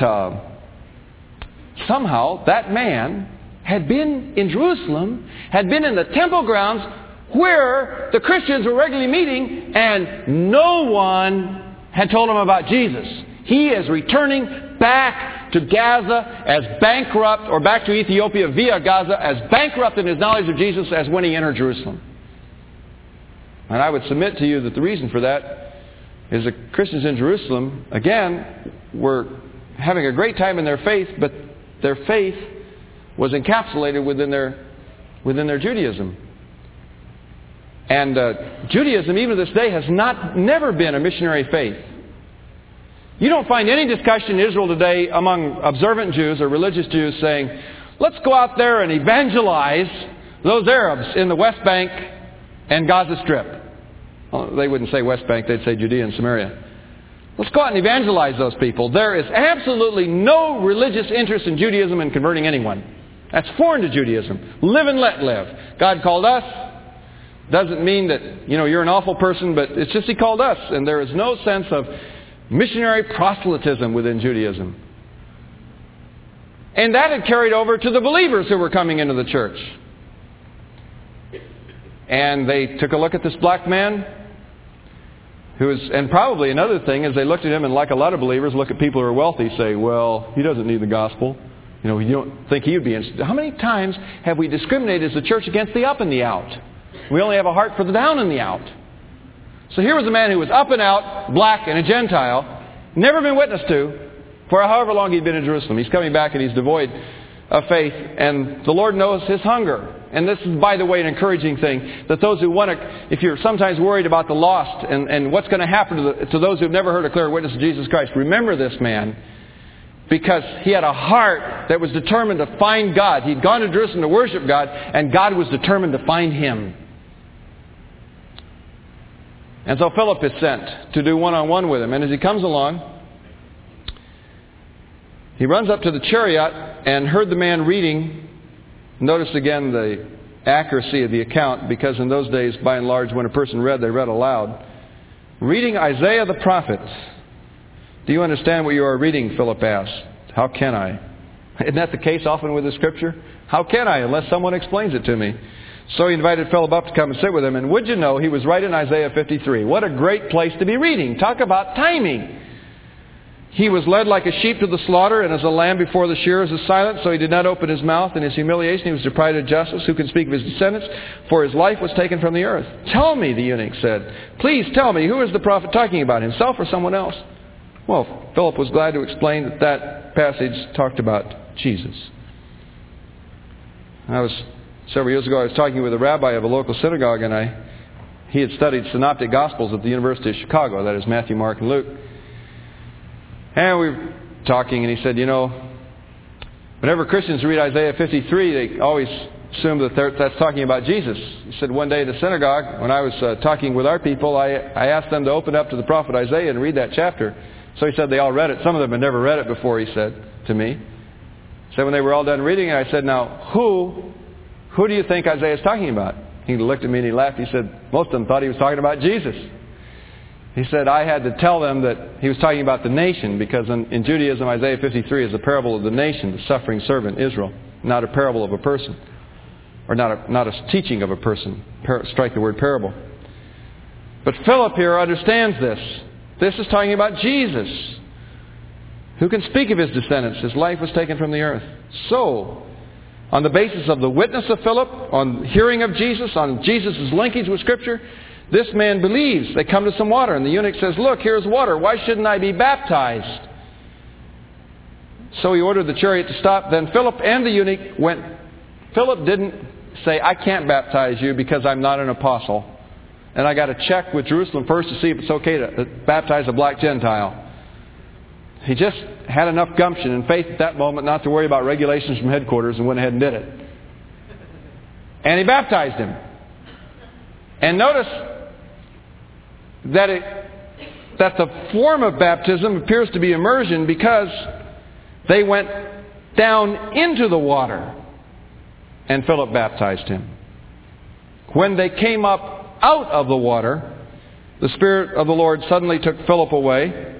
somehow that man had been in Jerusalem, had been in the temple grounds where the Christians were regularly meeting, and no one had told him about Jesus. He is returning back to Gaza as bankrupt, or back to Ethiopia via Gaza, as bankrupt in his knowledge of Jesus as when he entered Jerusalem. And I would submit to you that the reason for that is the Christians in Jerusalem, again, were having a great time in their faith, but their faith was encapsulated within their Judaism. And Judaism, even to this day, has never been a missionary faith. You don't find any discussion in Israel today among observant Jews or religious Jews saying, let's go out there and evangelize those Arabs in the West Bank and Gaza Strip. Well, they wouldn't say West Bank, they'd say Judea and Samaria. Let's go out and evangelize those people. There is absolutely no religious interest in Judaism in converting anyone. That's foreign to Judaism. Live and let live. God called us. Doesn't mean that, you're an awful person, but it's just He called us. And there is no sense of missionary proselytism within Judaism. And that had carried over to the believers who were coming into the church. And they took a look at this black man, and probably another thing is they looked at him, and like a lot of believers look at people who are wealthy, say, well, he doesn't need the gospel. You don't think he would be interested. How many times have we discriminated as a church against the up and the out? We only have a heart for the down and the out. So here was a man who was up and out, black and a Gentile, never been witnessed to for however long he'd been in Jerusalem. He's coming back and he's devoid of faith, and the Lord knows his hunger. And this is, by the way, an encouraging thing, that those who want to, if you're sometimes worried about the lost and what's going to happen to those who've never heard a clear witness of Jesus Christ, remember this man, because he had a heart that was determined to find God. He'd gone to Jerusalem to worship God, and God was determined to find him. And so Philip is sent to do one-on-one with him. And as he comes along, he runs up to the chariot and heard the man reading. Notice again the accuracy of the account, because in those days, by and large, when a person read, they read aloud. Reading Isaiah the prophet. Do you understand what you are reading? Philip asked. How can I? Isn't that the case often with the Scripture? How can I, unless someone explains it to me? So he invited Philip up to come and sit with him. And would you know, he was right in Isaiah 53. What a great place to be reading. Talk about timing. He was led like a sheep to the slaughter, and as a lamb before the shearers is silent, so he did not open his mouth. In his humiliation he was deprived of justice. Who can speak of his descendants? For his life was taken from the earth. Tell me, the eunuch said. Please tell me, who is the prophet talking about, himself or someone else? Well, Philip was glad to explain that passage talked about Jesus. Several years ago, I was talking with a rabbi of a local synagogue, and he had studied Synoptic Gospels at the University of Chicago. That is Matthew, Mark, and Luke. And we were talking, and he said, whenever Christians read Isaiah 53, they always assume that that's talking about Jesus. He said one day in the synagogue, when I was talking with our people, I asked them to open up to the prophet Isaiah and read that chapter. So he said they all read it. Some of them had never read it before, he said to me. So when they were all done reading it, I said, now, who do you think Isaiah is talking about? He looked at me and he laughed. He said, most of them thought he was talking about Jesus. He said, I had to tell them that he was talking about the nation, because in Judaism, Isaiah 53 is a parable of the nation, the suffering servant, Israel, not a parable of a person, or not a teaching of a person. Strike the word parable. But Philip here understands this. This is talking about Jesus. Who can speak of his descendants? His life was taken from the earth. So, on the basis of the witness of Philip, on hearing of Jesus, on Jesus' linkage with Scripture, this man believes. They come to some water, and the eunuch says, look, here's water. Why shouldn't I be baptized? So he ordered the chariot to stop. Then Philip and the eunuch went. Philip didn't say, I can't baptize you because I'm not an apostle. And I got to check with Jerusalem first to see if it's okay to baptize a black Gentile. He just had enough gumption and faith at that moment not to worry about regulations from headquarters, and went ahead and did it. And he baptized him. And notice that the form of baptism appears to be immersion, because they went down into the water and Philip baptized him. When they came up out of the water, the Spirit of the Lord suddenly took Philip away.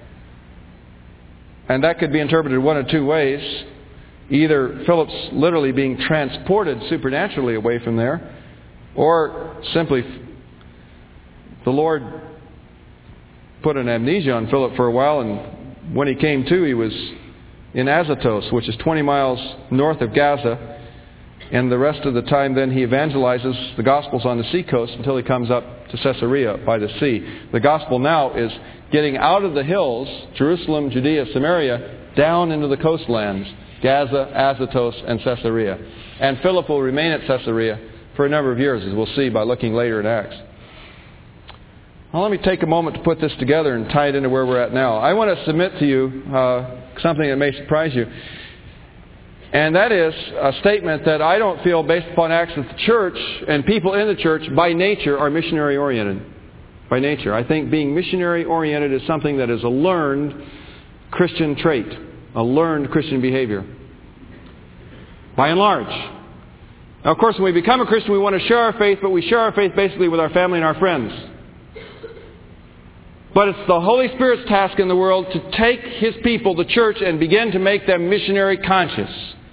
And that could be interpreted one of two ways. Either Philip's literally being transported supernaturally away from there, or simply the Lord put an amnesia on Philip for a while, and when he came to, he was in Azotus, which is 20 miles north of Gaza. And the rest of the time then he evangelizes the Gospels on the seacoast until he comes up to Caesarea by the sea. The Gospel now is getting out of the hills, Jerusalem, Judea, Samaria, down into the coastlands, Gaza, Azotus, and Caesarea. And Philip will remain at Caesarea for a number of years, as we'll see by looking later in Acts. Well, let me take a moment to put this together and tie it into where we're at now. I want to submit to you something that may surprise you. And that is a statement that I don't feel, based upon Acts, that the church and people in the church by nature are missionary oriented. By nature. I think being missionary oriented is something that is a learned Christian trait, a learned Christian behavior. By and large. Now, of course, when we become a Christian, we want to share our faith, but we share our faith basically with our family and our friends. But it's the Holy Spirit's task in the world to take His people, the church, and begin to make them missionary conscious.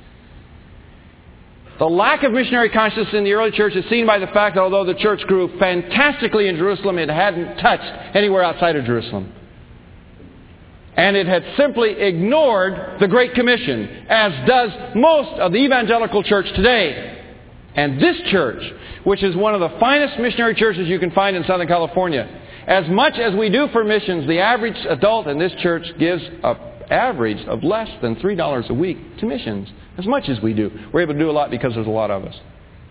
The lack of missionary consciousness in the early church is seen by the fact that although the church grew fantastically in Jerusalem, it hadn't touched anywhere outside of Jerusalem. And it had simply ignored the Great Commission, as does most of the evangelical church today. And this church, which is one of the finest missionary churches you can find in Southern California, As much as we do for missions, the average adult in this church gives an average of less than $3 a week to missions. As much as we do. We're able to do a lot because there's a lot of us.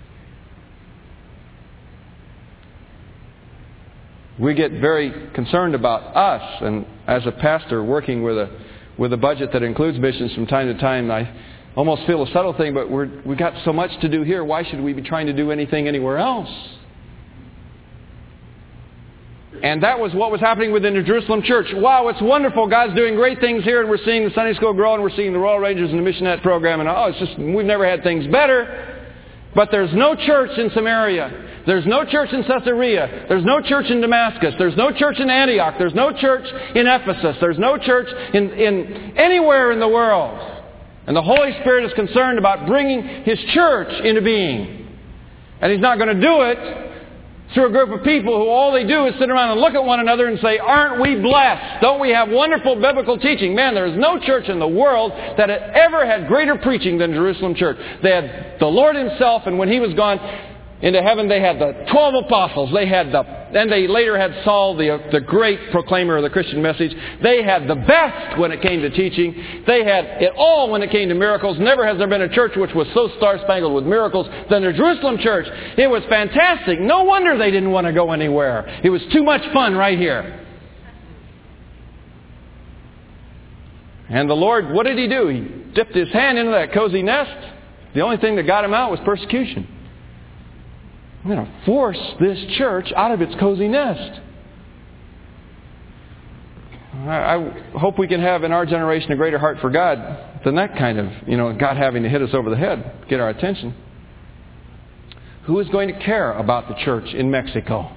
We get very concerned about us, and as a pastor working with a budget that includes missions from time to time, I almost feel a subtle thing, but we've got so much to do here. Why should we be trying to do anything anywhere else? And that was what was happening within the Jerusalem church. Wow, it's wonderful. God's doing great things here, and we're seeing the Sunday school grow, and we're seeing the Royal Rangers and the Missionette program, and we've never had things better. But there's no church in Samaria. There's no church in Caesarea. There's no church in Damascus. There's no church in Antioch. There's no church in Ephesus. There's no church in anywhere in the world. And the Holy Spirit is concerned about bringing His church into being. And He's not going to do it through a group of people who all they do is sit around and look at one another and say, aren't we blessed? Don't we have wonderful biblical teaching? Man, there is no church in the world that had ever had greater preaching than Jerusalem Church. They had the Lord Himself, and when He was gone into heaven, they had the 12 apostles. Then they later had Saul, the great proclaimer of the Christian message. They had the best when it came to teaching. They had it all when it came to miracles. Never has there been a church which was so star-spangled with miracles than the Jerusalem church. It was fantastic. No wonder they didn't want to go anywhere. It was too much fun right here. And the Lord, what did He do? He dipped His hand into that cozy nest. The only thing that got Him out was persecution. I'm going to force this church out of its cozy nest. I hope we can have in our generation a greater heart for God than that kind of, God having to hit us over the head, get our attention. Who is going to care about the church in Mexico?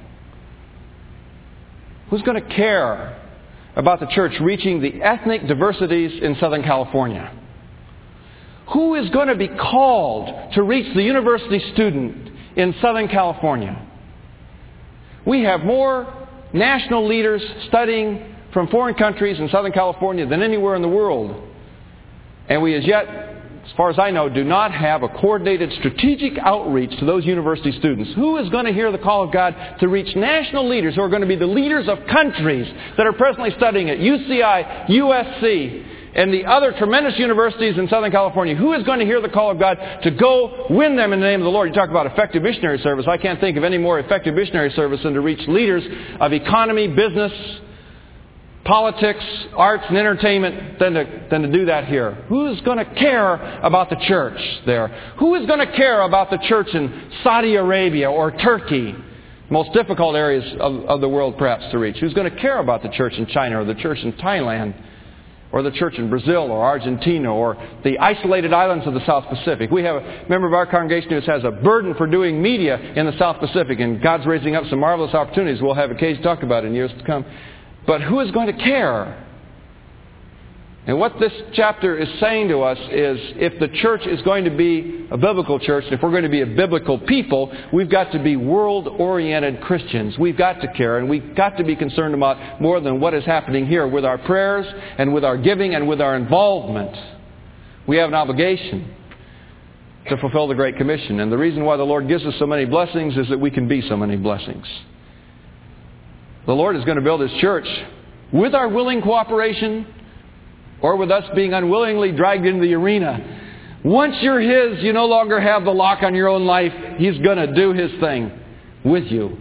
Who's going to care about the church reaching the ethnic diversities in Southern California? Who is going to be called to reach the university student in Southern California? We have more national leaders studying from foreign countries in Southern California than anywhere in the world. And we as yet, as far as I know, do not have a coordinated strategic outreach to those university students. Who is going to hear the call of God to reach national leaders who are going to be the leaders of countries that are presently studying at UCI, USC, and the other tremendous universities in Southern California? Who is going to hear the call of God to go win them in the name of the Lord? You talk about effective missionary service. I can't think of any more effective missionary service than to reach leaders of economy, business, politics, arts, and entertainment than to do that here. Who is going to care about the church there? Who is going to care about the church in Saudi Arabia or Turkey? Most difficult areas of the world perhaps to reach. Who's going to care about the church in China or the church in Thailand? Or the church in Brazil or Argentina or the isolated islands of the South Pacific. We have a member of our congregation who has a burden for doing media in the South Pacific, and God's raising up some marvelous opportunities. We'll have occasion to talk about it in years to come. But who is going to care? And what this chapter is saying to us is, if the church is going to be a biblical church, if we're going to be a biblical people, we've got to be world-oriented Christians. We've got to care, and we've got to be concerned about more than what is happening here with our prayers and with our giving and with our involvement. We have an obligation to fulfill the Great Commission. And the reason why the Lord gives us so many blessings is that we can be so many blessings. The Lord is going to build His church with our willing cooperation, or with us being unwillingly dragged into the arena. Once you're His, you no longer have the lock on your own life. He's going to do His thing with you.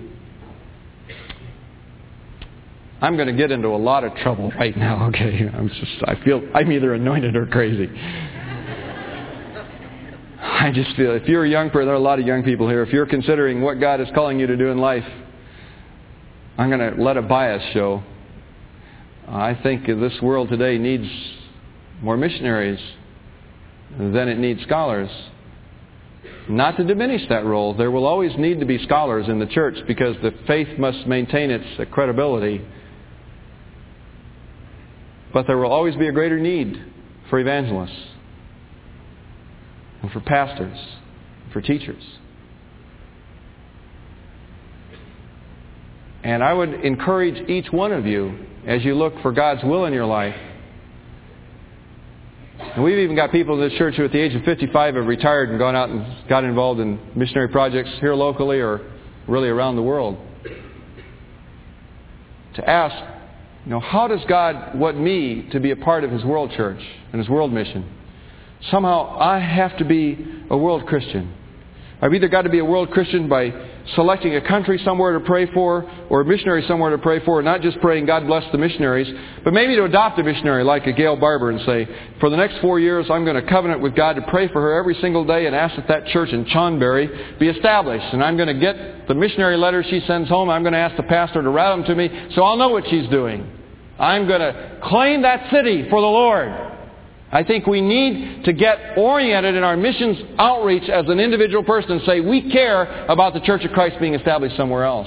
I'm going to get into a lot of trouble right now, okay? I feel I'm either anointed or crazy. I just feel, if you're a young person, there are a lot of young people here, if you're considering what God is calling you to do in life, I'm going to let a bias show. I think this world today needs more missionaries than it needs scholars. Not to diminish that role. There will always need to be scholars in the church because the faith must maintain its credibility. But there will always be a greater need for evangelists and for pastors, and for teachers. And I would encourage each one of you, as you look for God's will in your life. And we've even got people in this church who at the age of 55 have retired and gone out and got involved in missionary projects here locally or really around the world. to ask, how does God want me to be a part of His world church and His world mission? Somehow I have to be a world Christian. I've either got to be a world Christian by selecting a country somewhere to pray for, or a missionary somewhere to pray for, not just praying God bless the missionaries, but maybe to adopt a missionary like a Gail Barber and say, for the next 4 years I'm going to covenant with God to pray for her every single day and ask that church in Chonburi be established. And I'm going to get the missionary letters she sends home. I'm going to ask the pastor to route them to me so I'll know what she's doing. I'm going to claim that city for the Lord. I think we need to get oriented in our missions outreach as an individual person and say, we care about the Church of Christ being established somewhere else.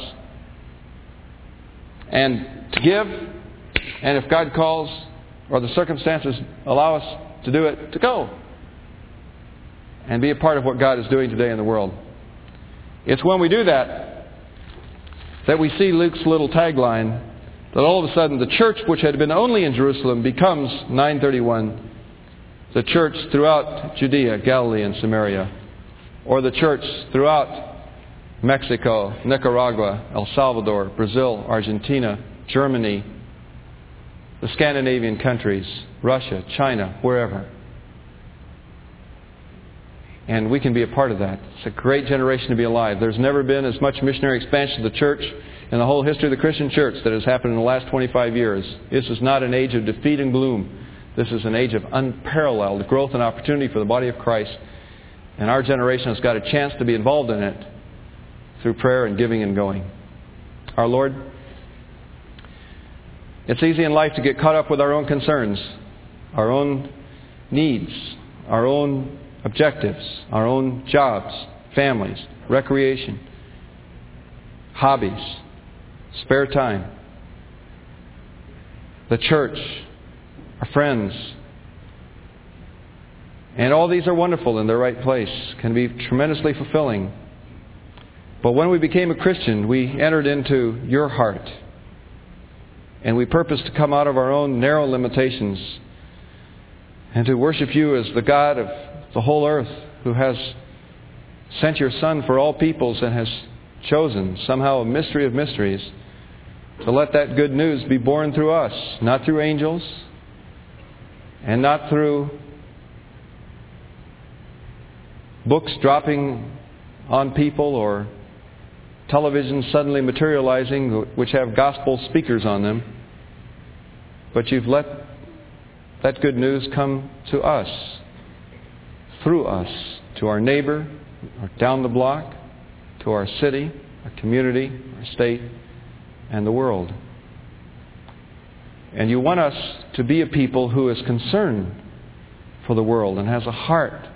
And to give, and if God calls or the circumstances allow us to do it, to go. And be a part of what God is doing today in the world. It's when we do that that we see Luke's little tagline, that all of a sudden the church which had been only in Jerusalem becomes, 931, the church throughout Judea, Galilee, and Samaria. Or the church throughout Mexico, Nicaragua, El Salvador, Brazil, Argentina, Germany, the Scandinavian countries, Russia, China, wherever. And we can be a part of that. It's a great generation to be alive. There's never been as much missionary expansion of the church in the whole history of the Christian church that has happened in the last 25 years. This is not an age of defeat and gloom. This is an age of unparalleled growth and opportunity for the body of Christ. And our generation has got a chance to be involved in it through prayer and giving and going. Our Lord, it's easy in life to get caught up with our own concerns, our own needs, our own objectives, our own jobs, families, recreation, hobbies, spare time, the church, our friends. And all these are wonderful in their right place, can be tremendously fulfilling. But when we became a Christian, we entered into your heart. And we purposed to come out of our own narrow limitations and to worship you as the God of the whole earth, who has sent your Son for all peoples and has chosen, somehow a mystery of mysteries, to let that good news be born through us, not through angels, and not through books dropping on people or television suddenly materializing which have gospel speakers on them. But you've let that good news come to us, through us, to our neighbor, or down the block, to our city, our community, our state, and the world. And you want us to be a people who is concerned for the world and has a heart.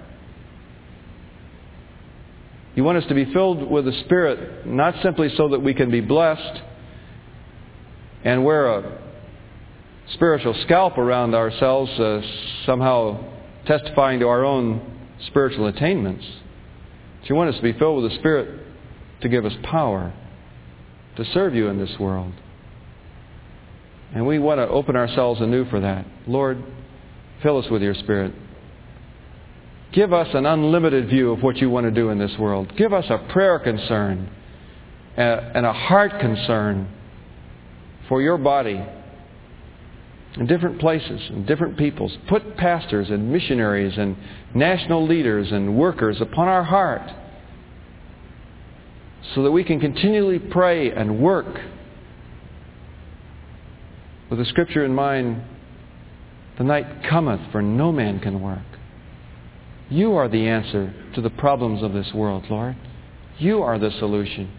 You want us to be filled with the Spirit, not simply so that we can be blessed and wear a spiritual scalp around ourselves, somehow testifying to our own spiritual attainments. But you want us to be filled with the Spirit to give us power to serve you in this world. And we want to open ourselves anew for that. Lord, fill us with your Spirit. Give us an unlimited view of what you want to do in this world. Give us a prayer concern and a heart concern for your body in different places and different peoples. Put pastors and missionaries and national leaders and workers upon our heart so that we can continually pray and work with the Scripture in mind, the night cometh, for no man can work. You are the answer to the problems of this world, Lord. You are the solution.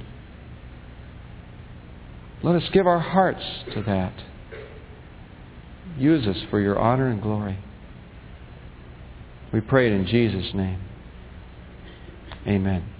Let us give our hearts to that. Use us for your honor and glory. We pray it in Jesus' name. Amen.